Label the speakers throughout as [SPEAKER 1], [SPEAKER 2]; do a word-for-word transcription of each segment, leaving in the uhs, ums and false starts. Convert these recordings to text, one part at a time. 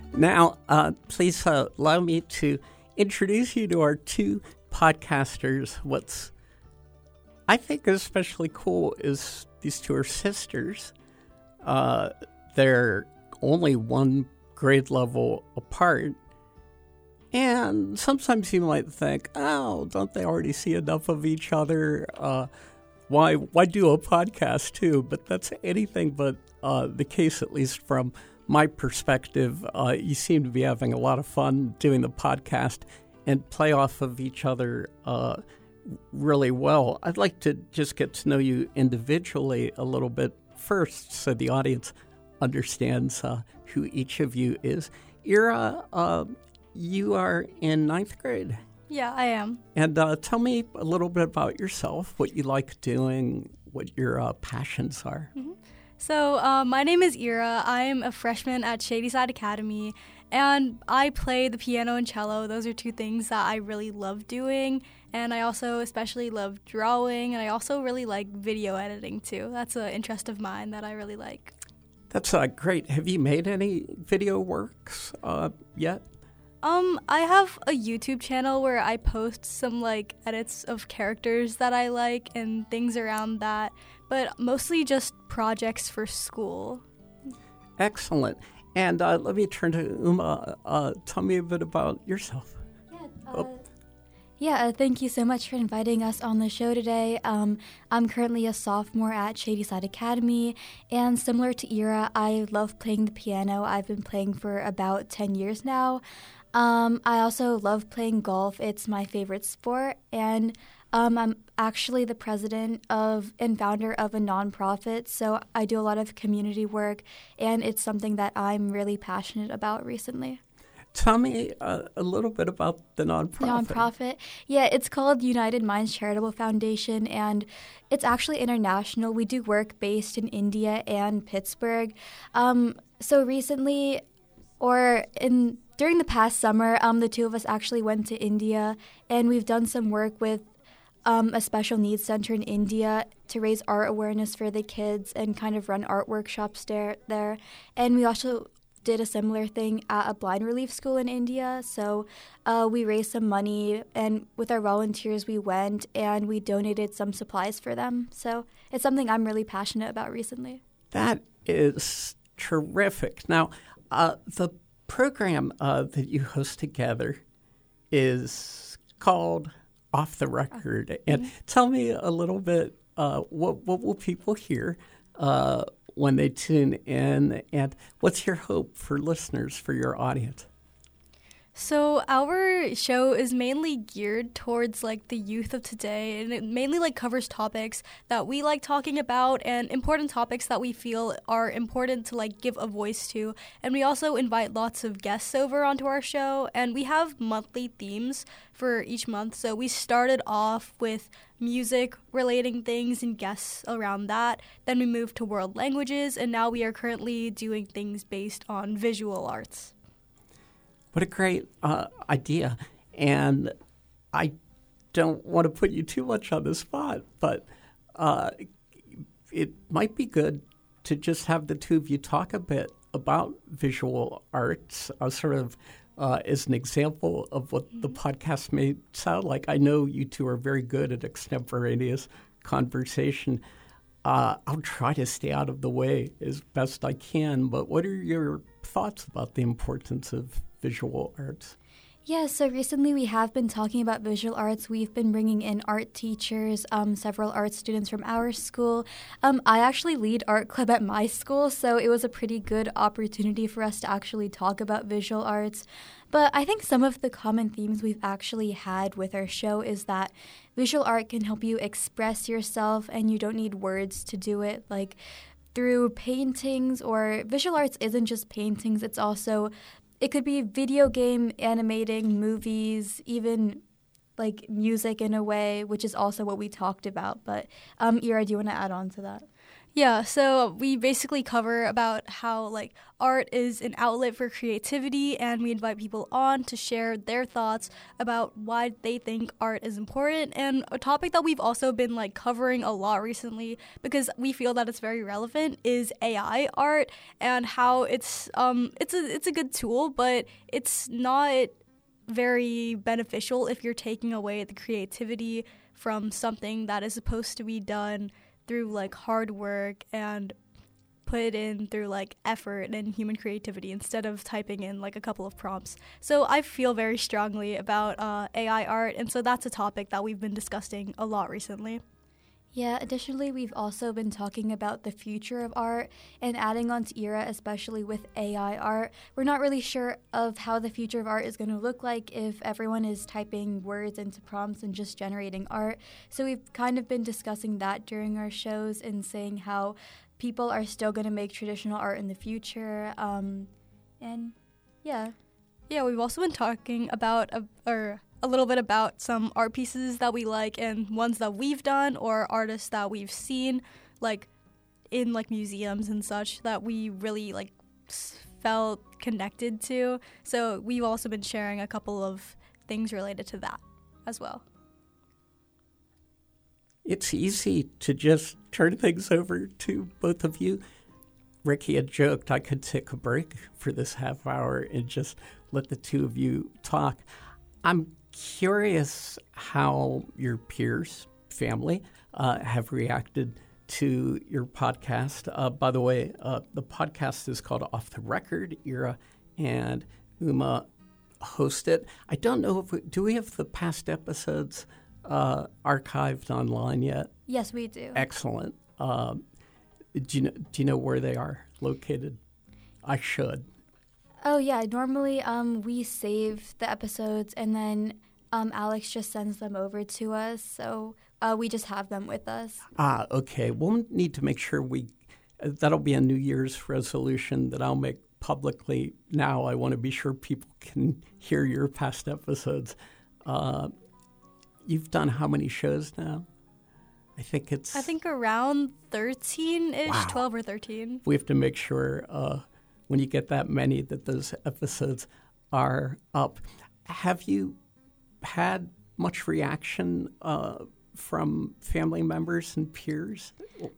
[SPEAKER 1] Now, uh, please uh, allow me to introduce you to our two podcasters. What's I think especially cool is these two are sisters. Uh, they're only one grade level apart. And sometimes you might think, oh, don't they already see enough of each other? Uh, why why do a podcast too? But that's anything but uh, the case, at least from my perspective. Uh, you seem to be having a lot of fun doing the podcast and play off of each other uh, really well. I'd like to just get to know you individually a little bit first so the audience understands uh, who each of you is. Ira, uh, you are in ninth grade.
[SPEAKER 2] Yeah, I am.
[SPEAKER 1] And uh, tell me a little bit about yourself, what you like doing, what your uh, passions are.
[SPEAKER 2] Mm-hmm. So uh, my name is Ira. I'm a freshman at Shadyside Academy, and I play the piano and cello. Those are two things that I really love doing, and I also especially love drawing, and I also really like video editing too. That's an interest of mine that I really like.
[SPEAKER 1] That's uh, great. Have you made any video works uh, yet?
[SPEAKER 2] Um, I have a YouTube channel where I post some, like, edits of characters that I like and things around that, but mostly just projects for school.
[SPEAKER 1] Excellent. And uh, let me turn to Uma. Uh, tell me a bit about yourself.
[SPEAKER 3] Yeah, uh,
[SPEAKER 1] oh.
[SPEAKER 3] yeah uh, thank you so much for inviting us on the show today. Um, I'm currently a sophomore at Shadyside Academy, and similar to Ira, I love playing the piano. I've been playing for about ten years now. Um, I also love playing golf. It's my favorite sport, and um, I'm actually the president of and founder of a nonprofit, so I do a lot of community work, and it's something that I'm really passionate about recently.
[SPEAKER 1] Tell me uh, a little bit about the nonprofit.
[SPEAKER 3] The nonprofit, yeah, it's called United Minds Charitable Foundation, and it's actually international. We do work based in India and Pittsburgh. Um, so recently, or in During the past summer, um, the two of us actually went to India, and we've done some work with um, a special needs center in India to raise art awareness for the kids and kind of run art workshops there. there. And we also did a similar thing at a blind relief school in India. So uh, we raised some money, and with our volunteers, we went and we donated some supplies for them. So it's something I'm really passionate about recently.
[SPEAKER 1] That is terrific. Now, uh, the program uh, that you host together is called Off the Record. And mm-hmm. tell me a little bit, uh, what, what will people hear uh, when they tune in, and what's your hope for listeners, for your audience?
[SPEAKER 2] So our show is mainly geared towards, like, the youth of today, and it mainly, like, covers topics that we like talking about and important topics that we feel are important to, like, give a voice to. And we also invite lots of guests over onto our show, and we have monthly themes for each month. So we started off with music relating things and guests around that. Then we moved to world languages, and now we are currently doing things based on visual arts.
[SPEAKER 1] What a great uh, idea. And I don't want to put you too much on the spot, but uh, it might be good to just have the two of you talk a bit about visual arts, uh, sort of uh, as an example of what the podcast may sound like. I know you two are very good at extemporaneous conversation. Uh, I'll try to stay out of the way as best I can, but what are your thoughts about the importance of visual arts?
[SPEAKER 3] Yeah, so recently we have been talking about visual arts. We've been bringing in art teachers, um, several art students from our school. Um, I actually lead art club at my school, so it was a pretty good opportunity for us to actually talk about visual arts. But I think some of the common themes we've actually had with our show is that visual art can help you express yourself, and you don't need words to do it, like through paintings. Or visual arts isn't just paintings, it's also It could be video game, animating, movies, even like music in a way, which is also what we talked about. But um, Ira, do you want to add on to that?
[SPEAKER 2] Yeah, so we basically cover about how like art is an outlet for creativity, and we invite people on to share their thoughts about why they think art is important. And a topic that we've also been like covering a lot recently because we feel that it's very relevant is A I art and how it's um it's a it's a good tool, but it's not very beneficial if you're taking away the creativity from something that is supposed to be done through like hard work and put in through like effort and human creativity instead of typing in like a couple of prompts. So I feel very strongly about uh, A I art, and so that's a topic that we've been discussing a lot recently.
[SPEAKER 3] Yeah, additionally, we've also been talking about the future of art and adding on to Era, especially with A I art. We're not really sure of how the future of art is going to look like if everyone is typing words into prompts and just generating art. So we've kind of been discussing that during our shows and saying how people are still going to make traditional art in the future. Um, and yeah.
[SPEAKER 2] Yeah, we've also been talking about, a, or a little bit about some art pieces that we like and ones that we've done or artists that we've seen like in like museums and such that we really like felt connected to. So we've also been sharing a couple of things related to that as well.
[SPEAKER 1] It's easy to just turn things over to both of you. Ricky had joked I could take a break for this half hour and just let the two of you talk. I'm curious how your peers, family, uh, have reacted to your podcast. Uh, by the way, uh, the podcast is called Off the Record. Era and Uma host it. I don't know if we, do we have the past episodes uh, archived online yet?
[SPEAKER 3] Yes, we do.
[SPEAKER 1] Excellent. Um, do you know, do you know where they are located? I should.
[SPEAKER 3] Oh, yeah. Normally, um, we save the episodes, and then um, Alex just sends them over to us. So uh, we just have them with us.
[SPEAKER 1] Ah, okay. We'll need to make sure we uh, – that'll be a New Year's resolution that I'll make publicly now. I want to be sure people can hear your past episodes. Uh, you've done how many shows now? I think it's –
[SPEAKER 2] I think around thirteen-ish,
[SPEAKER 1] wow.
[SPEAKER 2] twelve or thirteen.
[SPEAKER 1] We have to make sure uh, when you get that many that those episodes are up. Have you had much reaction uh, from family members and peers?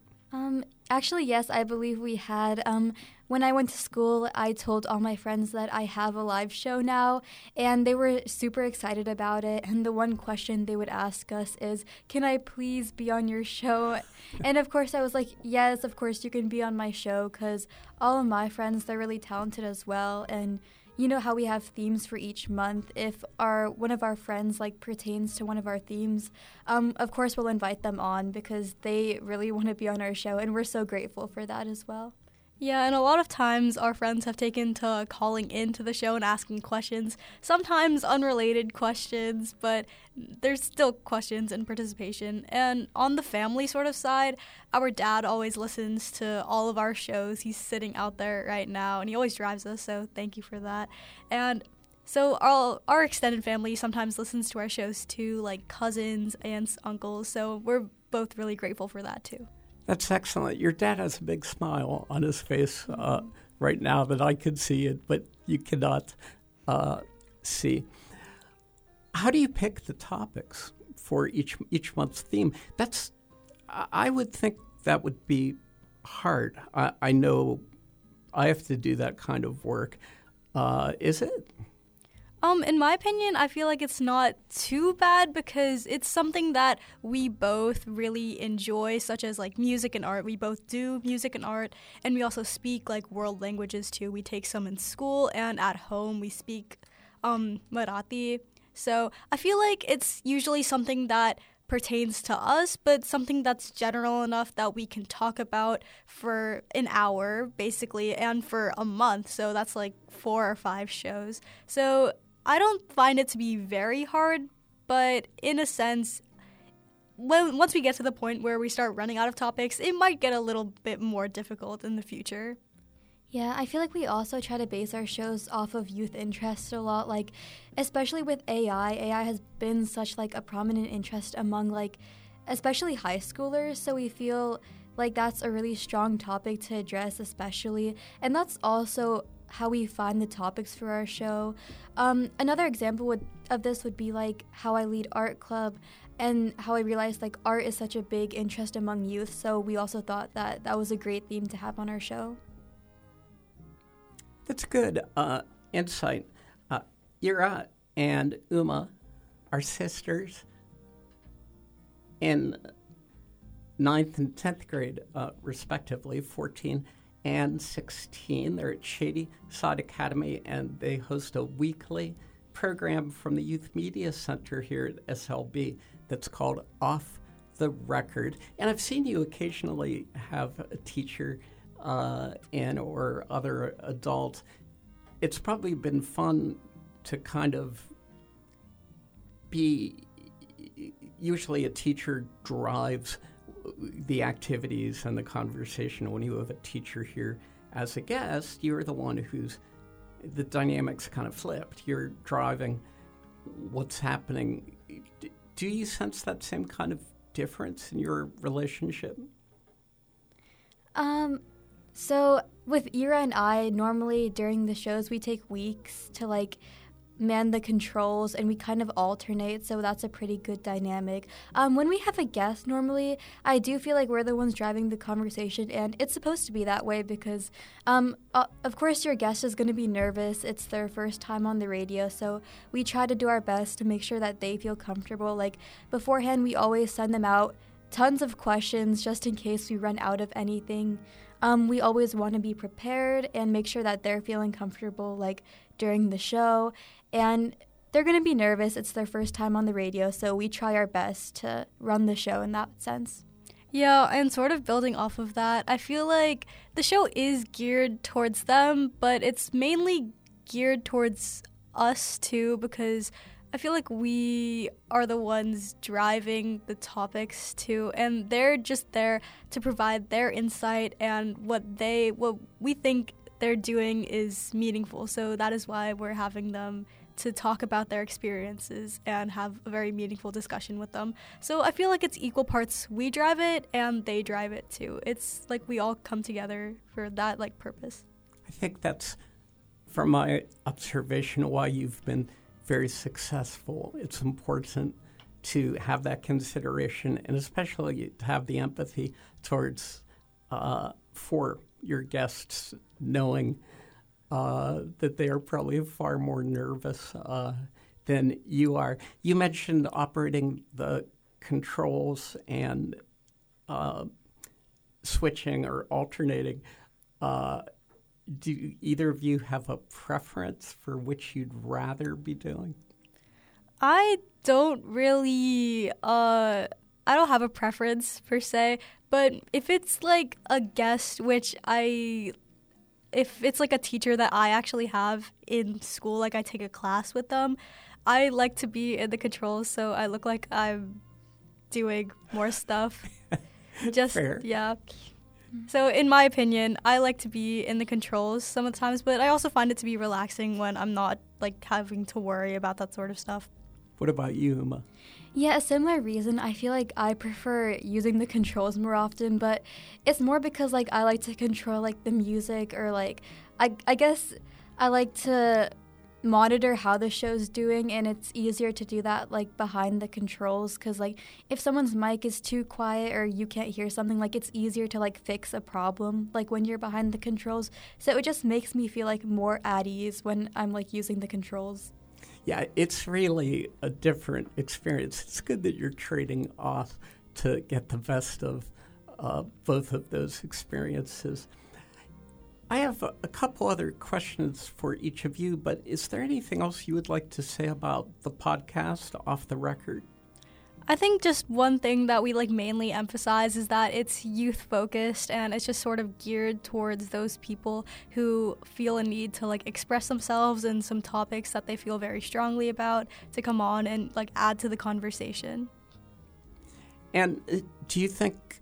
[SPEAKER 3] Um, actually, yes, I believe we had. Um, when I went to school, I told all my friends that I have a live show now, and they were super excited about it. And the one question they would ask us is, can I please be on your show? And of course, I was like, yes, of course you can be on my show, because all of my friends, they're really talented as well. And you know how we have themes for each month. If our one of our friends like pertains to one of our themes, um, of course we'll invite them on because they really want to be on our show, and we're so grateful for that as well.
[SPEAKER 2] Yeah, and a lot of times our friends have taken to calling into the show and asking questions, sometimes unrelated questions, but there's still questions and participation. And on the family sort of side, our dad always listens to all of our shows. He's sitting out there right now, and he always drives us, so thank you for that. And so our, our extended family sometimes listens to our shows too, like cousins, aunts, uncles, so we're both really grateful for that too.
[SPEAKER 1] That's excellent. Your dad has a big smile on his face uh, right now that I could see it, but you cannot uh, see. How do you pick the topics for each each month's theme? That's I would think that would be hard. I, I know I have to do that kind of work. Uh, is it?
[SPEAKER 2] Um, in my opinion, I feel like it's not too bad because it's something that we both really enjoy, such as like music and art. We both do music and art, and we also speak like world languages too. We take some in school, and at home we speak um, Marathi. So I feel like it's usually something that pertains to us, but something that's general enough that we can talk about for an hour, basically, and for a month. So that's like four or five shows. So I don't find it to be very hard, but in a sense, when once we get to the point where we start running out of topics, it might get a little bit more difficult in the future.
[SPEAKER 3] Yeah, I feel like we also try to base our shows off of youth interest a lot, like especially with A I. A I has been such like a prominent interest among like especially high schoolers, so we feel like that's a really strong topic to address, especially. And that's also how we find the topics for our show. Um, another example would, of this would be like how I lead art club and how I realized like art is such a big interest among youth. So we also thought that that was a great theme to have on our show.
[SPEAKER 1] That's good uh, insight. Uh, Ira and Uma are sisters in ninth and tenth grade, uh, respectively, fourteen and sixteen. They're at Shady Side Academy, and they host a weekly program from the Youth Media Center here at S L B that's called Off the Record. And I've seen you occasionally have a teacher uh, in or other adult. It's probably been fun to kind of be, usually a teacher drives the activities and the conversation. When you have a teacher here as a guest, you're the one who's, the dynamics kind of flipped. You're driving what's happening. Do you sense that same kind of difference in your relationship?
[SPEAKER 3] Um, so with Ira and I, normally during the shows, we take weeks to like man the controls and we kind of alternate, so that's a pretty good dynamic. Um, when we have a guest, normally I do feel like we're the ones driving the conversation, and it's supposed to be that way because um, uh, of course your guest is going to be nervous. It's their first time on the radio, so we try to do our best to make sure that they feel comfortable. Like beforehand, we always send them out tons of questions just in case we run out of anything. Um, we always want to be prepared and make sure that they're feeling comfortable like during the show. And they're going to be nervous. It's their first time on the radio, so we try our best to run the show in that sense.
[SPEAKER 2] Yeah, and sort of building off of that, I feel like the show is geared towards them, but it's mainly geared towards us too, because I feel like we are the ones driving the topics too, and they're just there to provide their insight, and what they, what we think they're doing is meaningful. So that is why we're having them to talk about their experiences and have a very meaningful discussion with them. So I feel like it's equal parts we drive it and they drive it too. It's like we all come together for that like purpose.
[SPEAKER 1] I think that's, from my observation, why you've been very successful. It's important to have that consideration, and especially to have the empathy towards uh, for your guests, knowing uh, that they are probably far more nervous uh, than you are. You mentioned operating the controls and uh, switching or alternating. Uh, do either of you have a preference for which you'd rather be doing?
[SPEAKER 2] I don't really, uh, I don't have a preference per se, but if it's like a guest, which I, if it's like a teacher that I actually have in school, like I take a class with them, I like to be in the controls so I look like I'm doing more stuff. Just,
[SPEAKER 1] Fair.
[SPEAKER 2] Yeah. So in my opinion, I like to be in the controls some of the times, but I also find it to be relaxing when I'm not like having to worry about that sort of stuff.
[SPEAKER 1] What about you, Uma?
[SPEAKER 3] Yeah, a similar reason. I feel like I prefer using the controls more often, but it's more because like I like to control like the music, or like I I guess I like to monitor how the show's doing, and it's easier to do that like behind the controls, because like if someone's mic is too quiet or you can't hear something, like it's easier to like fix a problem like when you're behind the controls. So it just makes me feel like more at ease when I'm like using the controls.
[SPEAKER 1] Yeah, it's really a different experience. It's good that you're trading off to get the best of uh, both of those experiences. I have a, a couple other questions for each of you, but is there anything else you would like to say about the podcast, Off the Record?
[SPEAKER 2] I think just one thing that we like mainly emphasize is that it's youth focused, and it's just sort of geared towards those people who feel a need to like express themselves in some topics that they feel very strongly about, to come on and like add to the conversation.
[SPEAKER 1] And uh, do you think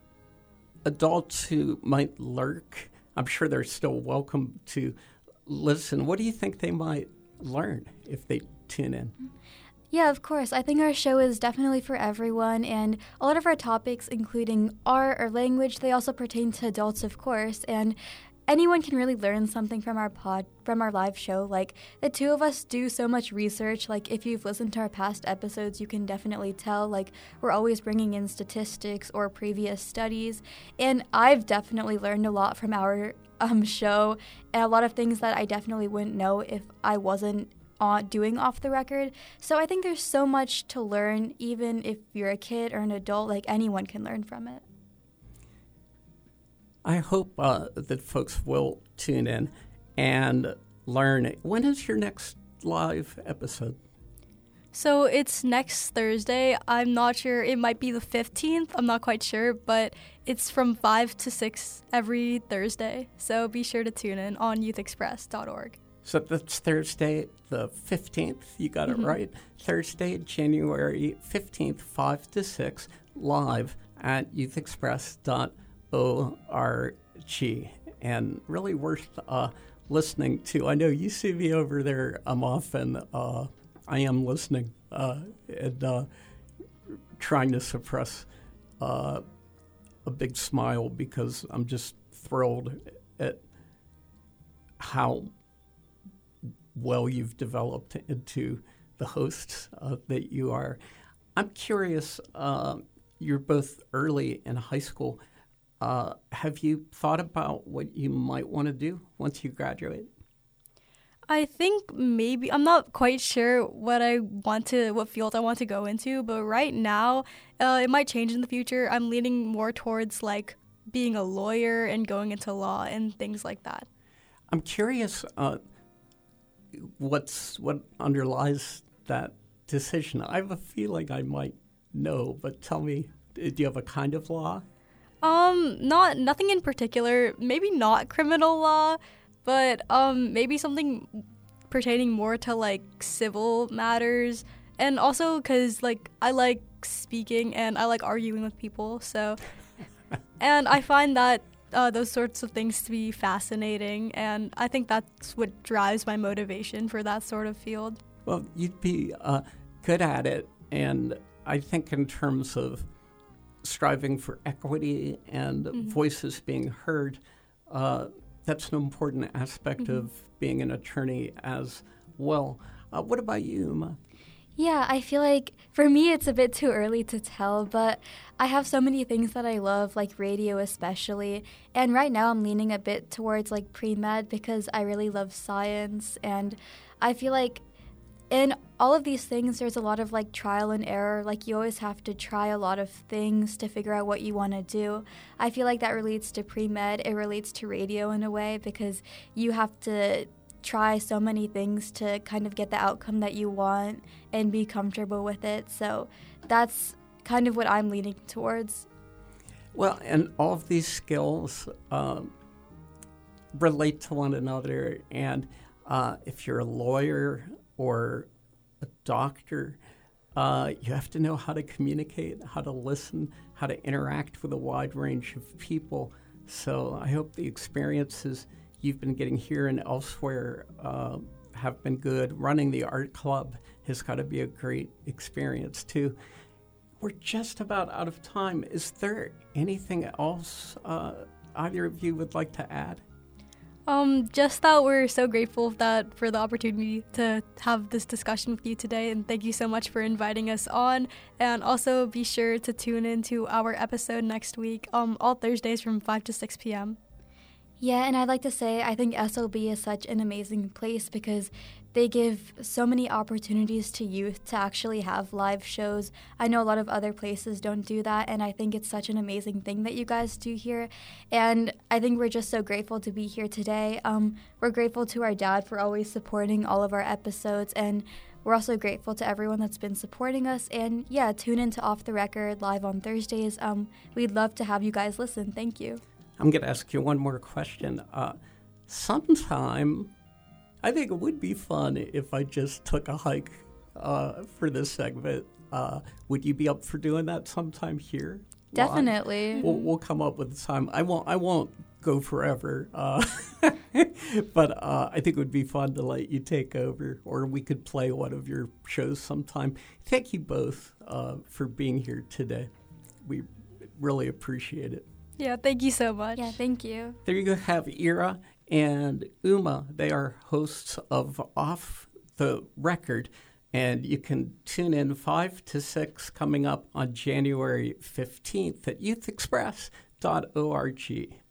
[SPEAKER 1] adults who might lurk, I'm sure they're still welcome to listen, what do you think they might learn if they tune in?
[SPEAKER 3] Yeah, of course. I think our show is definitely for everyone, and a lot of our topics, including art or language, they also pertain to adults, of course, and anyone can really learn something from our pod, from our live show. Like, the two of us do so much research. Like, if you've listened to our past episodes, you can definitely tell, like, we're always bringing in statistics or previous studies, and I've definitely learned a lot from our um, show, and a lot of things that I definitely wouldn't know if I wasn't on doing off the record. So I think there's so much to learn, even if you're a kid or an adult. Like, anyone can learn from it.
[SPEAKER 1] I hope uh, that folks will tune in and learn. When is your next live episode?
[SPEAKER 2] So it's next Thursday. I'm not sure. It might be the fifteenth. I'm not quite sure, but it's from five to six every Thursday. So be sure to tune in on youth express dot org.
[SPEAKER 1] So that's Thursday the fifteenth. You got
[SPEAKER 2] Mm-hmm.
[SPEAKER 1] it right. Thursday, January fifteenth, five to six, live at youth express dot org. And really worth uh, listening to. I know you see me over there. I'm often, uh, I am listening uh, and uh, trying to suppress uh, a big smile because I'm just thrilled at how well you've developed into the hosts uh, that you are. I'm curious, uh, you're both early in high school. Uh, have you thought about what you might want to do once you graduate?
[SPEAKER 2] I think maybe, I'm not quite sure what I want to, what field I want to go into, but right now, uh, it might change in the future. I'm leaning more towards like being a lawyer and going into law and things like that.
[SPEAKER 1] I'm curious, uh, what's what underlies that decision. I have a feeling I might know, but tell me, do you have a kind of law?
[SPEAKER 2] Um, not nothing in particular. Maybe not criminal law, but um, maybe something pertaining more to like civil matters, and also because like I like speaking and I like arguing with people. So, and I find that uh, those sorts of things to be fascinating, and I think that's what drives my motivation for that sort of field.
[SPEAKER 1] Well, you'd be uh, good at it, and I think in terms of striving for equity and mm-hmm. voices being heard, uh, that's an important aspect mm-hmm. of being an attorney as well. Uh, what about you, Uma?
[SPEAKER 3] Yeah, I feel like for me it's a bit too early to tell, but I have so many things that I love, like radio especially, and right now I'm leaning a bit towards like pre-med because I really love science, and I feel like in all of these things there's a lot of like trial and error. Like, you always have to try a lot of things to figure out what you want to do. I feel like that relates to pre-med. It relates to radio in a way because you have to try so many things to kind of get the outcome that you want and be comfortable with it. So that's kind of what I'm leaning towards.
[SPEAKER 1] Well, and all of these skills um, relate to one another. And uh, if you're a lawyer or a doctor, uh, you have to know how to communicate, how to listen, how to interact with a wide range of people. So I hope the experiences you've been getting here and elsewhere uh, have been good. Running the art club has got to be a great experience, too. We're just about out of time. Is there anything else uh, either of you would like to add?
[SPEAKER 2] Um, just that we're so grateful that for the opportunity to have this discussion with you today, and thank you so much for inviting us on. And also be sure to tune in to our episode next week, um, all Thursdays from five to six p.m.
[SPEAKER 3] Yeah, and I'd like to say I think S O B is such an amazing place because they give so many opportunities to youth to actually have live shows. I know a lot of other places don't do that, and I think it's such an amazing thing that you guys do here. And I think we're just so grateful to be here today. Um, we're grateful to our dad for always supporting all of our episodes, and we're also grateful to everyone that's been supporting us. And yeah, tune in to Off the Record live on Thursdays. Um, we'd love to have you guys listen. Thank you.
[SPEAKER 1] I'm going to ask you one more question. Uh, sometime, I think it would be fun if I just took a hike uh, for this segment. Uh, would you be up for doing that sometime here?
[SPEAKER 3] Definitely.
[SPEAKER 1] We'll, we'll come up with time. I won't. I won't go forever. Uh, but uh, I think it would be fun to let you take over, or we could play one of your shows sometime. Thank you both uh, for being here today. We really appreciate it.
[SPEAKER 2] Yeah, thank you so much.
[SPEAKER 3] Yeah, thank you.
[SPEAKER 1] There you go, have Ira and Uma. They are hosts of Off the Record, and you can tune in five to six coming up on January fifteenth at youth express dot org.